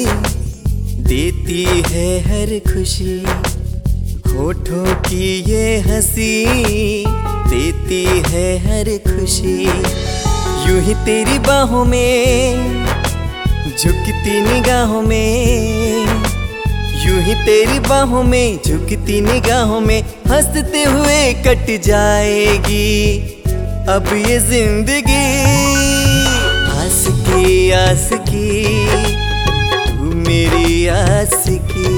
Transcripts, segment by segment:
देती है हर खुशी, होठों की ये हंसी देती है हर खुशी। यूं ही तेरी बाहों में झुकती निगाहों में, यूं ही तेरी बाहों में झुकती निगाहों में, हंसते हुए कट जाएगी अब ये जिंदगी। आशिकी आशिकी तू मेरी आशिकी,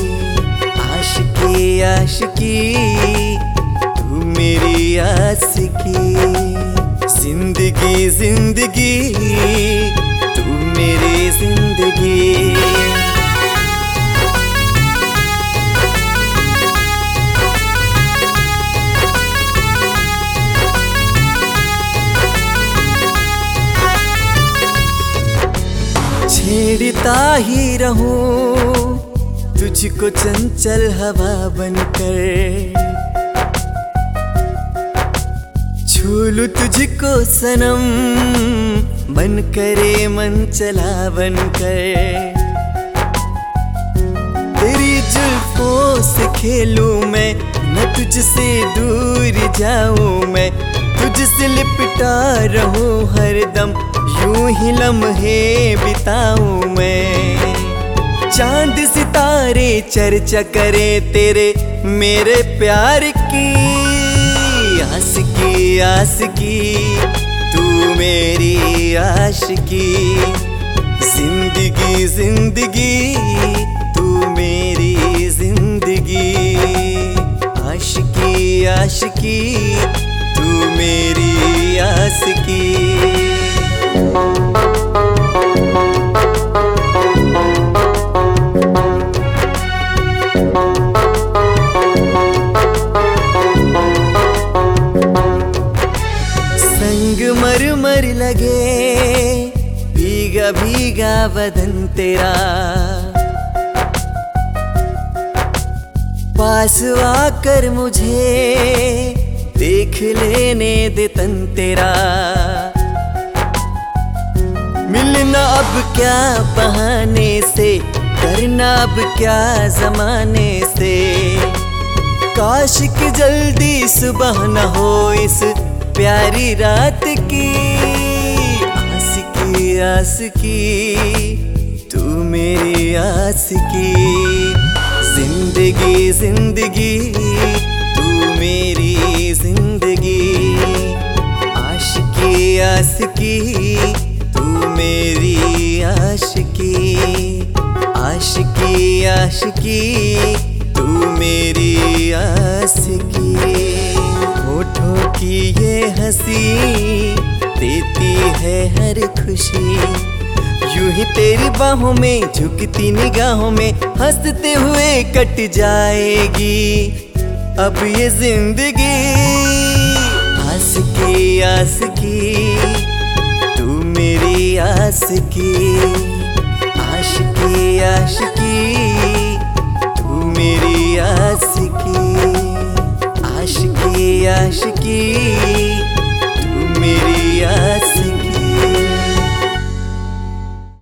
आशिकी आशिकी तू मेरी आशिकी। जिंदगी जिंदगी तू मेरी जिंदगी। छेड़ता ही रहूं तुझको चंचल हवा बनकर, छू लूं तुझको सनम मन करे मन चला बनकर। तेरी जुल्फों से खेलूं मैं, न तुझसे दूर जाऊं मैं, तुझसे लिपटा रहूं हरदम, यूं ही लम्हे बिताऊं मैं। चांद सितारे चर्चा करे तेरे मेरे प्यार की। आशिकी आशिकी तू मेरी आशिकी, जिंदगी जिंदगी तू मेरी जिंदगी। आशिकी आशिकी तू मेरी आशिकी। संगमरमर लगे भीगा भीगा बदन तेरा, पास आकर मुझे देख लेने दे तन तेरा। मिलना अब क्या बहाने से, करना अब क्या जमाने से। काश कि जल्दी सुबह न हो इस प्यारी रात की। आशिकी आशिकी तू मेरी आशिकी, जिंदगी जिंदगी तू मेरी जिंदगी। आशिकी आशिकी तू मेरी आशिकी, आशिकी आशिकी तू मेरी आशिकी। होठों की ये हंसी देती है हर खुशी, यूं ही तेरी बाहों में झुकती निगाहों में, हंसते हुए कट जाएगी अब ये जिंदगी। आशिकी आशिकी तू मेरी आशिकी, आशिकी आशिकी तू मेरी आशिकी। आशिकी आशिकी तू मेरी आशिकी।